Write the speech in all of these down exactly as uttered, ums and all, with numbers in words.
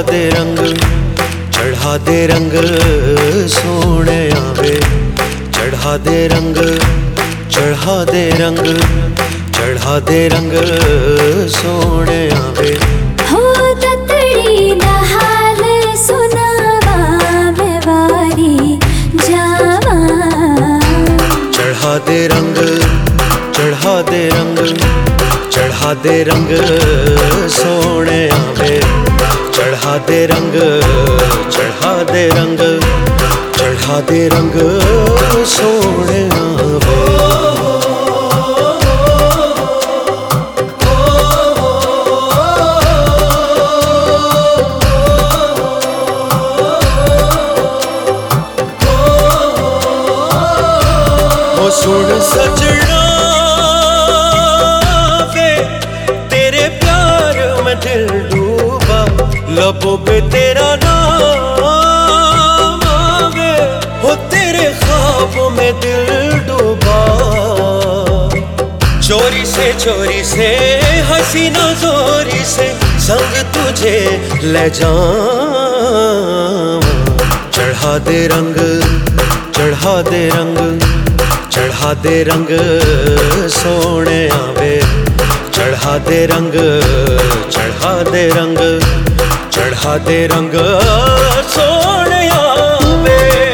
दे रंग, चढ़ा दे रंग सोने आवे। चढ़ा दे रंग, चढ़ा दे रंग, चढ़ा दे रंग सोने आवे। हो ततड़ी दा हाल सुनावा मैं वारी जावा। चढ़ा दे रंग, चढ़ा दे रंग, चढ़ा दे रंग सोने आवे। चढ़ा दे रंग, चढ़ा दे रंग, चढ़ा दे रंग सोने आवे। ओ सुन सजना वे तेरे प्यार में दिल डूबा। लबों पे तेरा नाम आवे, हो तेरे ख्वाबों में दिल डूबा। चोरी से चोरी से हसीना जोरी से संग तुझे ले जाऊं। चढ़ा दे रंग, चढ़ा दे रंग, चढ़ा दे रंग सोने आवे। चढ़ा दे रंग, चढ़ा दे रंग, चढ़ा दे रंग सोने आवे।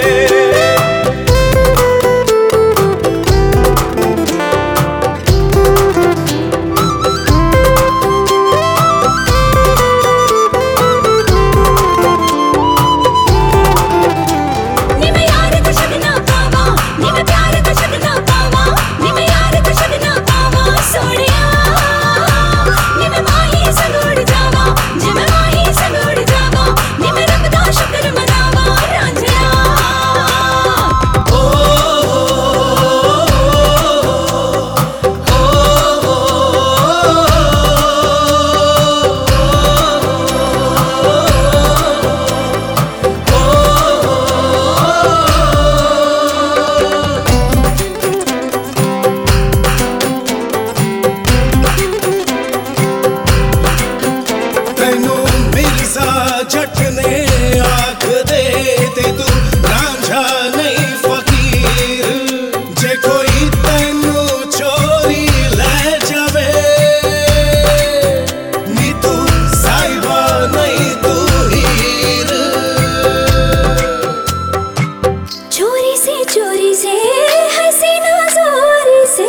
चोरी से हसीना जोरी से,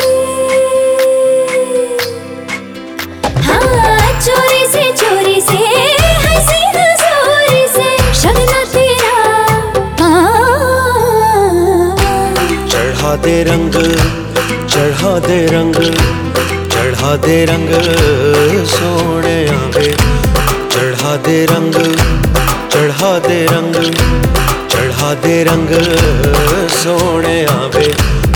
हाँ चोरी से चोरी से हसीना जोरी से शगना तेरा। चढ़ा दे रंग, चढ़ा दे रंग, चढ़ा दे रंग सोने आवे। चढ़ा दे रंग, चढ़ा दे रंग, चढ़ा दे रंग सोने आवे।